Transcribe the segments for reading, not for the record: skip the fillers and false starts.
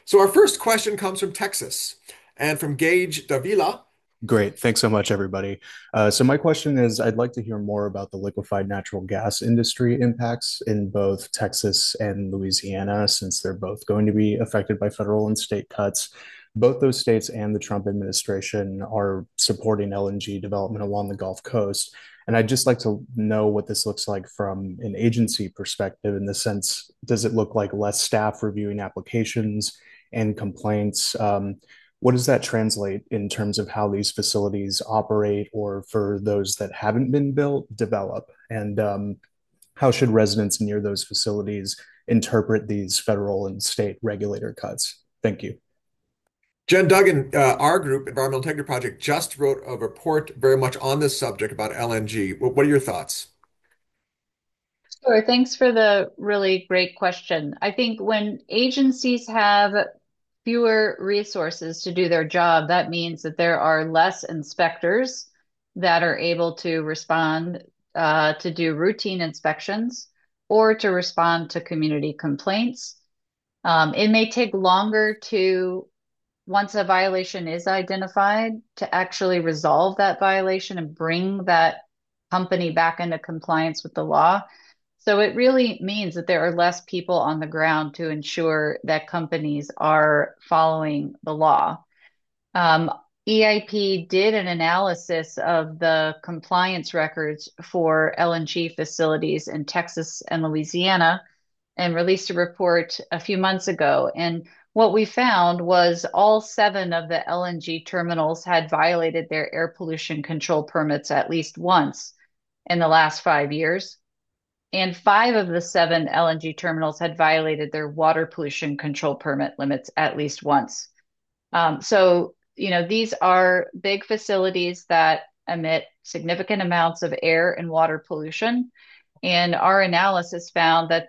So our first question comes from Texas and from Gage Davila. Great. Thanks so much, everybody. So my question is, I'd like to hear more about the liquefied natural gas industry impacts in both Texas and Louisiana, since they're both going to be affected by federal and state cuts. Both those states and the Trump administration are supporting LNG development along the Gulf Coast. And I'd just like to know what this looks like from an agency perspective in the sense, does it look like less staff reviewing applications and complaints? What does that translate in terms of how these facilities operate, or for those that haven't been built, develop? And how should residents near those facilities interpret these federal and state regulator cuts? Thank you. Jen Duggan, our group, Environmental Integrity Project, just wrote a report very much on this subject about LNG. What are your thoughts? Sure. Thanks for the really great question. I think when agencies have fewer resources to do their job, that means that there are less inspectors that are able to respond to do routine inspections or to respond to community complaints. It may take longer to, once a violation is identified, to actually resolve that violation and bring that company back into compliance with the law. So it really means that there are less people on the ground to ensure that companies are following the law. Um, EIP did an analysis of the compliance records for LNG facilities in Texas and Louisiana and released a report a few months ago. And what we found was all seven of the LNG terminals had violated their air pollution control permits at least once in the last 5 years. And five of the seven LNG terminals had violated their water pollution control permit limits at least once. These are big facilities that emit significant amounts of air and water pollution. And our analysis found that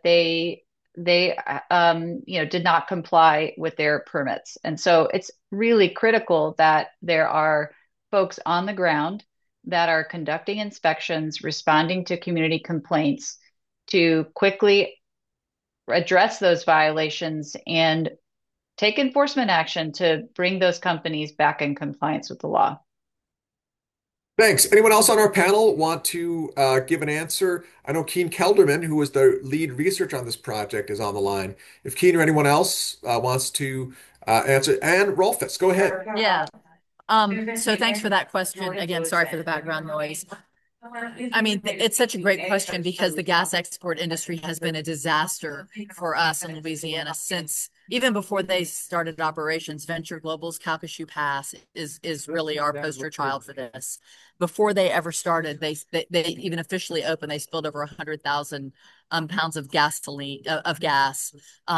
they did not comply with their permits. And so it's really critical that there are folks on the ground that are conducting inspections, responding to community complaints to quickly address those violations and take enforcement action to bring those companies back in compliance with the law. Thanks. Anyone else on our panel want to give an answer? I know Keen Kelderman, who was the lead researcher on this project, is on the line. If Keen or anyone else wants to answer, and Rolfus, go ahead. Yeah. So thanks for that question. Again, sorry for the background noise. I mean, it's such a great question because the gas export industry has been a disaster for us in Louisiana since even before they started operations. Venture Global's Calcasieu Pass is really our poster child for this. Before they ever started, they even officially opened, they spilled over 100,000 pounds of gasoline of gas,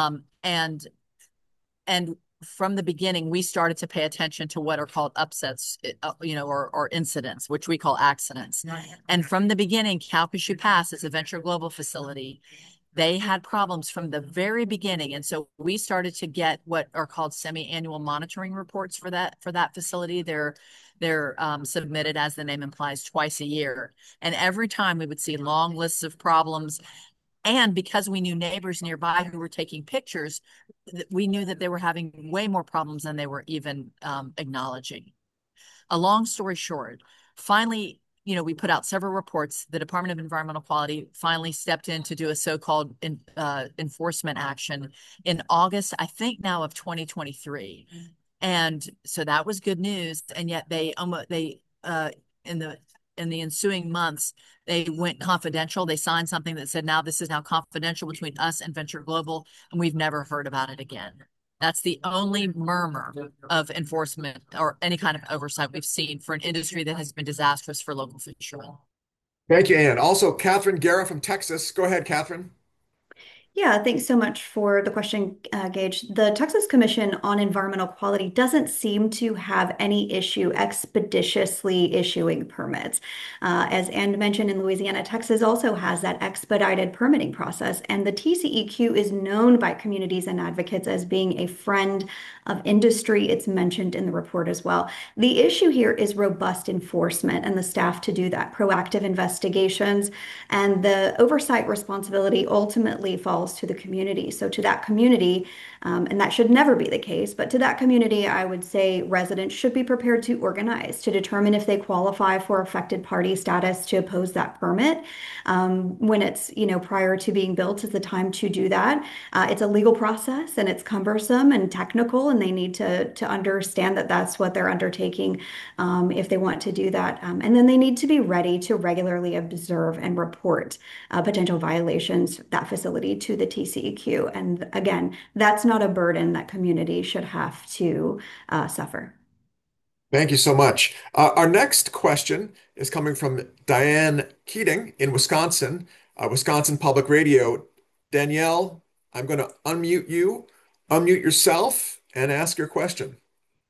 and from the beginning, we started to pay attention to what are called upsets, or incidents, which we call accidents. And from the beginning, Calcasieu Pass is a Venture Global facility. They had problems from the very beginning. And so we started to get what are called semi-annual monitoring reports for that facility. They're submitted, as the name implies, twice a year. And every time we would see long lists of problems. And because we knew neighbors nearby who were taking pictures, we knew that they were having way more problems than they were even acknowledging. A long story short, finally, we put out several reports. The Department of Environmental Quality finally stepped in to do a so-called enforcement action in August, I think now, of 2023. And so that was good news. And yet in the ensuing months, they went confidential. They signed something that said, now this is now confidential between us and Venture Global, and we've never heard about it again. That's the only murmur of enforcement or any kind of oversight we've seen for an industry that has been disastrous for local fishermen. Thank you, Ann. Also, Catherine Guerra from Texas. Go ahead, Catherine. Yeah, thanks so much for the question, Gage. The Texas Commission on Environmental Quality doesn't seem to have any issue expeditiously issuing permits. As Ann mentioned, in Louisiana, Texas also has that expedited permitting process, and the TCEQ is known by communities and advocates as being a friend of industry. It's mentioned in the report as well. The issue here is robust enforcement and the staff to do that, proactive investigations, and the oversight responsibility ultimately falls calls to the community. So to that community, and that should never be the case, but to that community, I would say residents should be prepared to organize to determine if they qualify for affected party status to oppose that permit. When it's, prior to being built is the time to do that. It's a legal process and it's cumbersome and technical, and they need to understand that that's what they're undertaking if they want to do that. And then they need to be ready to regularly observe and report potential violations that facility to the TCEQ. And again, that's not a burden that community should have to suffer. Thank you so much. Our next question is coming from Diane Keating in Wisconsin, Wisconsin Public Radio. Danielle, I'm going to unmute you, unmute yourself, and ask your question.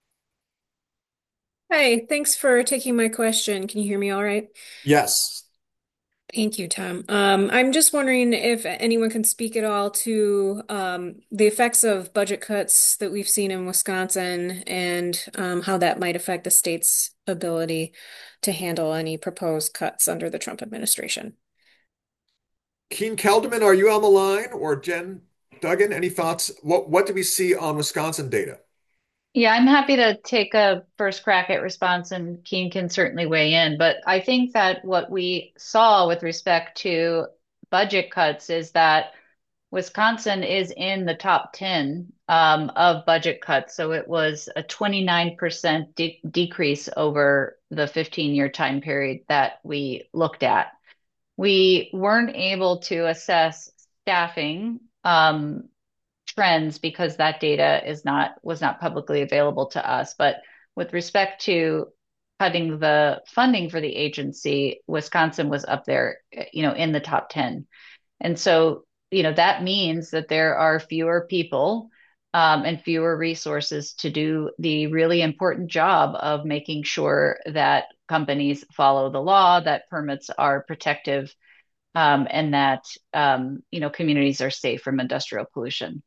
Hi, thanks for taking my question. Can you hear me all right? Yes. Thank you, Tom. I'm just wondering if anyone can speak at all to the effects of budget cuts that we've seen in Wisconsin and how that might affect the state's ability to handle any proposed cuts under the Trump administration. Keen Kelderman, are you on the line? Or Jen Duggan, any thoughts? What do we see on Wisconsin data? Yeah, I'm happy to take a first crack at response, and Keen can certainly weigh in. But I think that what we saw with respect to budget cuts is that Wisconsin is in the top 10 of budget cuts. So it was a 29% decrease over the 15-year time period that we looked at. We weren't able to assess staffing trends because that data was not publicly available to us. But with respect to cutting the funding for the agency, Wisconsin was up there, in the top 10. And so, that means that there are fewer people and fewer resources to do the really important job of making sure that companies follow the law, that permits are protective, and that communities are safe from industrial pollution.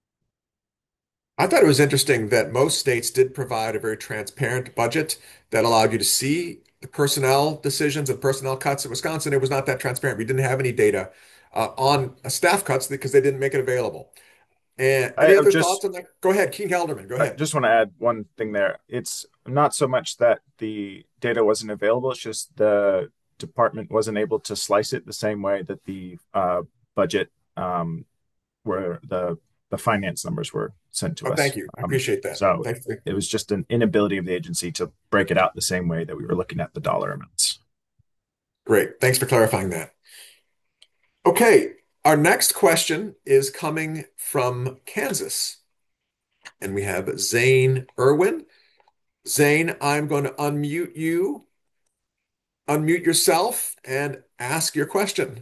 I thought it was interesting that most states did provide a very transparent budget that allowed you to see the personnel decisions and personnel cuts. In Wisconsin, it was not that transparent. We didn't have any data on staff cuts because they didn't make it available. And any I other just thoughts on that? Go ahead, King Helderman. Go I ahead. just want to add one thing there. It's not so much that the data wasn't available, it's just the department wasn't able to slice it the same way that the budget where the finance numbers were sent to Oh, us. thank you. I appreciate that. So Thanks. it was just an inability of the agency to break it out the same way that we were looking at the dollar amounts. Great. Thanks for clarifying that. Okay, our next question is coming from Kansas, and we have Zane Irwin. Zane, I'm going to unmute you, unmute yourself, and ask your question.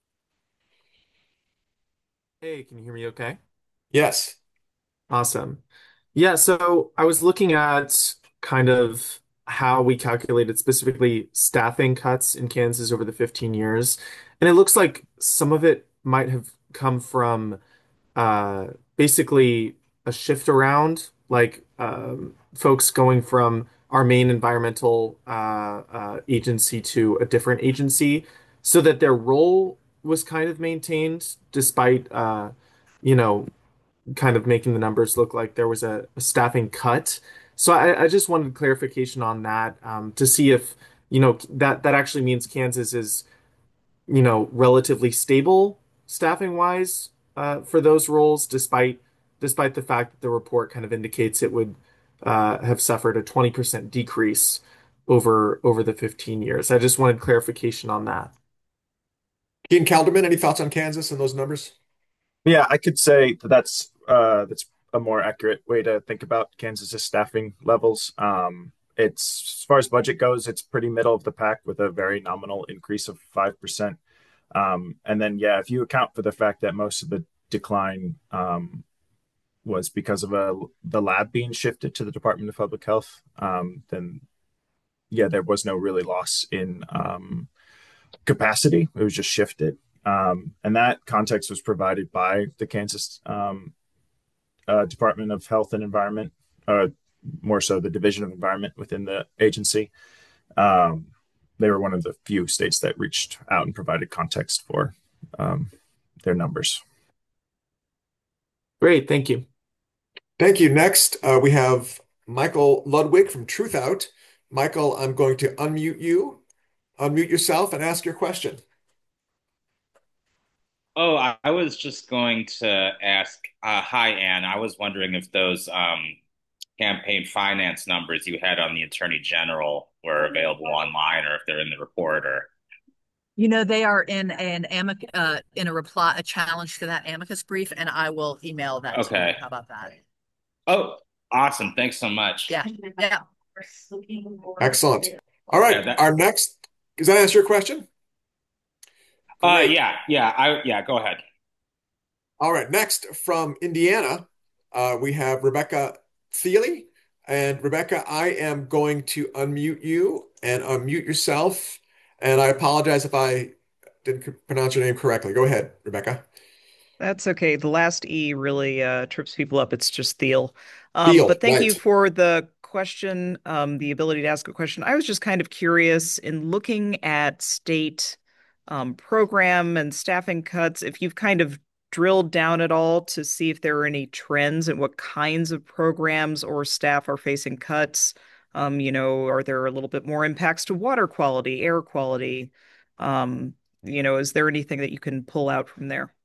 Hey, can you hear me okay? Yes. Awesome. Yeah, so I was looking at kind of how we calculated specifically staffing cuts in Kansas over the 15 years. And it looks like some of it might have come from basically a shift around, like folks going from our main environmental agency to a different agency so that their role was kind of maintained despite, you know, kind of making the numbers look like there was a staffing cut. So I just wanted clarification on that to see if, that actually means Kansas is, relatively stable staffing wise for those roles, despite the fact that the report kind of indicates it would have suffered a 20% decrease over the 15 years. I just wanted clarification on that. Ian Calderman, any thoughts on Kansas and those numbers? Yeah, I could say that that's a more accurate way to think about Kansas's staffing levels. It's as far as budget goes, it's pretty middle of the pack with a very nominal increase of 5%. And then, yeah, if you account for the fact that most of the decline was because of the lab being shifted to the Department of Public Health, then yeah, there was no really loss in capacity. It was just shifted. And that context was provided by the Kansas Department of Health and Environment, more so the Division of Environment within the agency. They were one of the few states that reached out and provided context for their numbers. Great, thank you. Thank you. Next, we have Michael Ludwig from Truthout. Michael, I'm going to unmute you. Unmute yourself and ask your question. Oh, I was just going to ask, hi, Anne. I was wondering if those campaign finance numbers you had on the Attorney General were available online or if they're in the report or. They are in in a reply, a challenge to that amicus brief, and I will email that to you. Okay. How about that? Oh, awesome. Thanks so much. Yeah. Yeah. Excellent. All right. Yeah, Our next, does that answer your question? Great. yeah, go ahead. All right. Next, from Indiana, we have Rebecca Thiele. And Rebecca, I am going to unmute you and unmute yourself. And I apologize if I didn't pronounce your name correctly. Go ahead, Rebecca. That's okay. The last E really trips people up. It's just Thiel. Thiele, But thank right. you for the question, the ability to ask a question. I was just kind of curious in looking at state program and staffing cuts, if you've kind of drilled down at all to see if there are any trends and what kinds of programs or staff are facing cuts. Are there a little bit more impacts to water quality, air quality? Is there anything that you can pull out from there?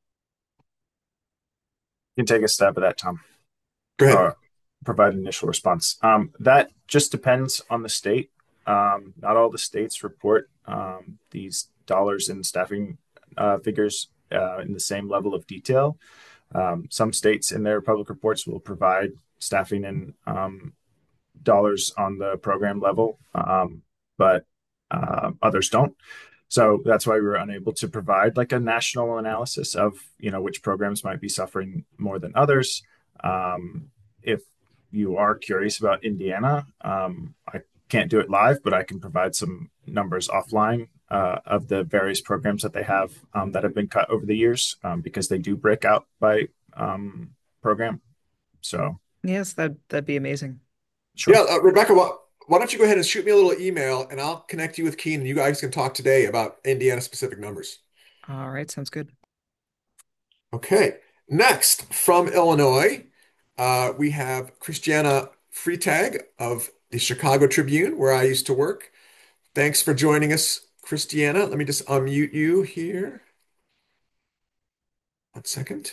You can take a stab at that, Tom. Go ahead. Provide an initial response. That just depends on the state. Not all the states report these dollars in staffing figures in the same level of detail. Some states in their public reports will provide staffing in dollars on the program level, but others don't. So that's why we were unable to provide like a national analysis of which programs might be suffering more than others. If you are curious about Indiana, I can't do it live, but I can provide some numbers offline of the various programs that they have that have been cut over the years because they do break out by program. So Yes, that'd be amazing. sure. Yeah, Rebecca, why don't you go ahead and shoot me a little email and I'll connect you with Keen and you guys can talk today about Indiana specific numbers. All right, sounds good. Okay. Next, from Illinois, we have Christiana Freitag of the Chicago Tribune, where I used to work. Thanks for joining us, Christiana. Let me just unmute you here. 1 second.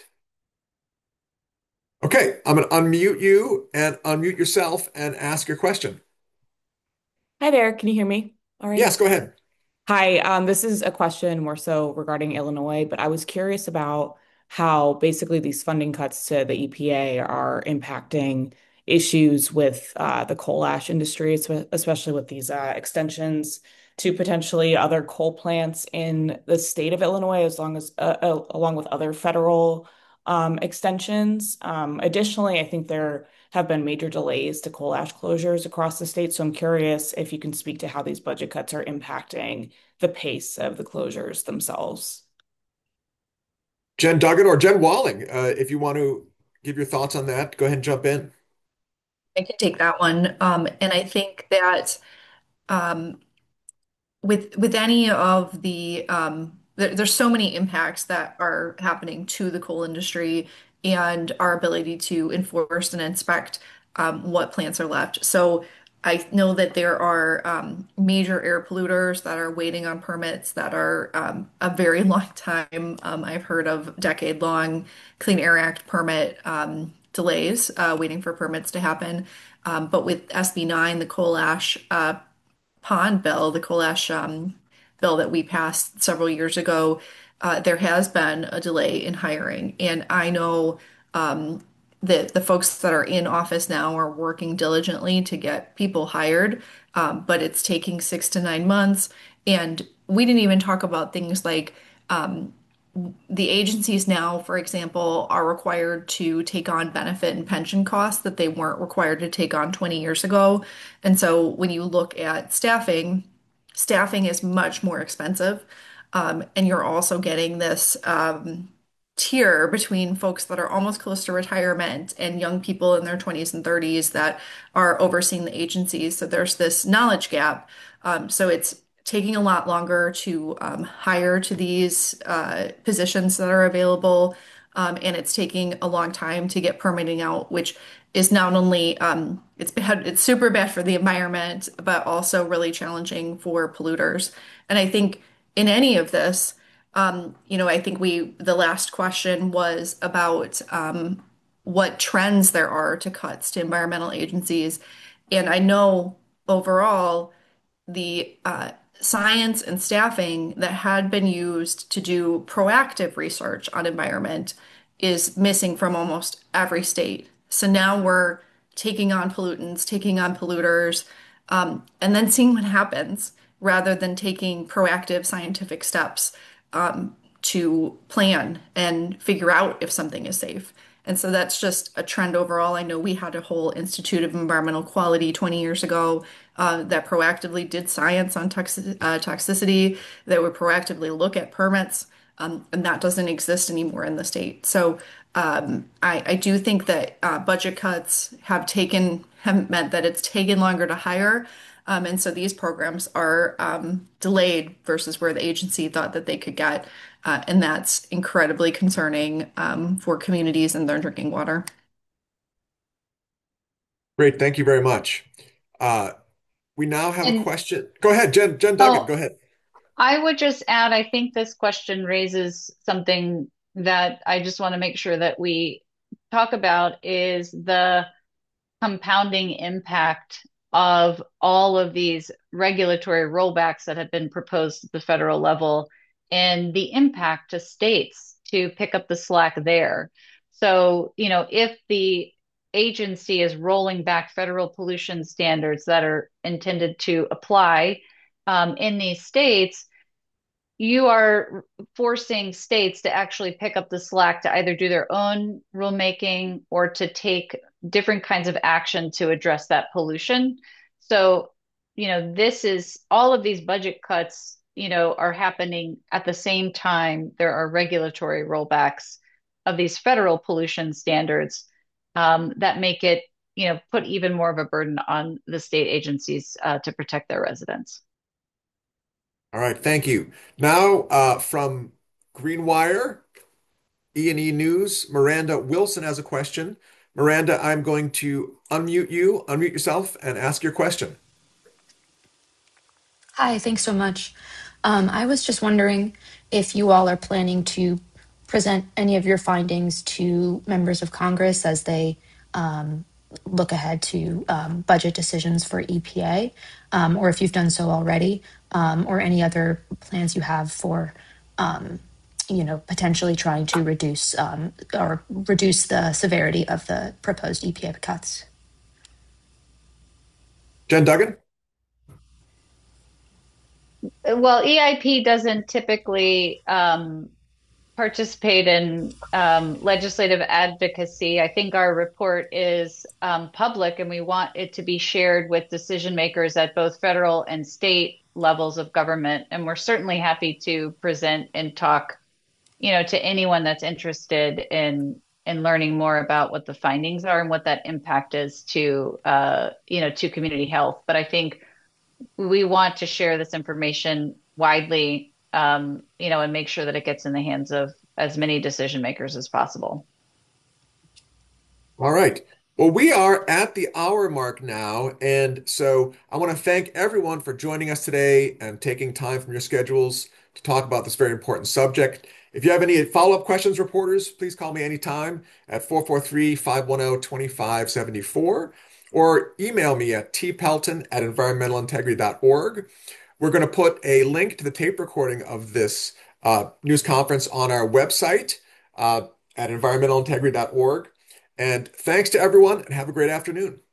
Okay, I'm going to unmute you and unmute yourself and ask your question. Hi there, can you hear me? All right. Yes, go ahead. Hi, this is a question more so regarding Illinois, but I was curious about how basically these funding cuts to the EPA are impacting issues with the coal ash industry, especially with these extensions to potentially other coal plants in the state of Illinois, along with other federal extensions. Additionally, I think there have been major delays to coal ash closures across the state. So I'm curious if you can speak to how these budget cuts are impacting the pace of the closures themselves. Jen Duggan or Jen Walling, if you want to give your thoughts on that, go ahead and jump in. I can take that one. And I think that um, with any of the there's so many impacts that are happening to the coal industry and our ability to enforce and inspect what plants are left. So I know that there are major air polluters that are waiting on permits that are a very long time. I've heard of decade-long Clean Air Act permit delays waiting for permits to happen. But with SB 9, the coal ash pond bill, the coal ash bill that we passed several years ago, there has been a delay in hiring. And I know that the folks that are in office now are working diligently to get people hired, but it's taking 6 to 9 months. And we didn't even talk about things like the agencies now, for example, are required to take on benefit and pension costs that they weren't required to take on 20 years ago. And so when you look at staffing is much more expensive. And you're also getting this tier between folks that are almost close to retirement and young people in their 20s and 30s that are overseeing the agencies. So there's this knowledge gap. So it's taking a lot longer to hire to these positions that are available. and it's taking a long time to get permitting out, which is not only it's bad, it's super bad for the environment, but also really challenging for polluters. And I think in any of this, I think the last question was about what trends there are to cuts to environmental agencies. And I know overall the science and staffing that had been used to do proactive research on environment is missing from almost every state. So now we're taking on pollutants, taking on polluters, and then seeing what happens rather than taking proactive scientific steps to plan and figure out if something is safe. And so that's just a trend overall. I know we had a whole Institute of Environmental Quality 20 years ago that proactively did science on toxicity, that would proactively look at permits, and that doesn't exist anymore in the state. So I do think that budget cuts have meant that it's taken longer to hire. And so these programs are delayed versus where the agency thought that they could get. And that's incredibly concerning for communities and their drinking water. Great. Thank you very much. Uh, we now have a And question. Go ahead, Jen Duggan. Go oh, ahead. I would just add, I think this question raises something that I just want to make sure that we talk about is the compounding impact of all of these regulatory rollbacks that have been proposed at the federal level and the impact to states to pick up the slack there. So, if the agency is rolling back federal pollution standards that are intended to apply in these states, you are forcing states to actually pick up the slack to either do their own rulemaking or to take different kinds of action to address that pollution. So, this is all of these budget cuts, are happening at the same time there are regulatory rollbacks of these federal pollution standards that make it, put even more of a burden on the state agencies to protect their residents. All right. Thank you. Now, from Greenwire, E&E News, Miranda Wilson has a question. Miranda, I'm going to unmute yourself and ask your question. Hi, thanks so much. I was just wondering if you all are planning to present any of your findings to members of Congress as they look ahead to budget decisions for EPA, or if you've done so already, or any other plans you have for, potentially trying to reduce or reduce the severity of the proposed EPA cuts. Jen Duggan? Well, EIP doesn't typically participate in legislative advocacy. I think our report is public and we want it to be shared with decision makers at both federal and state levels of government. And we're certainly happy to present and talk, to anyone that's interested in learning more about what the findings are and what that impact is to, to community health. But I think we want to share this information widely, and make sure that it gets in the hands of as many decision makers as possible. All right. Well, we are at the hour mark now, and so I want to thank everyone for joining us today and taking time from your schedules to talk about this very important subject. If you have any follow-up questions, reporters, please call me anytime at 443-510-2574 or email me at tpelton@environmentalintegrity.org. We're going to put a link to the tape recording of this news conference on our website at environmentalintegrity.org. And thanks to everyone, and have a great afternoon.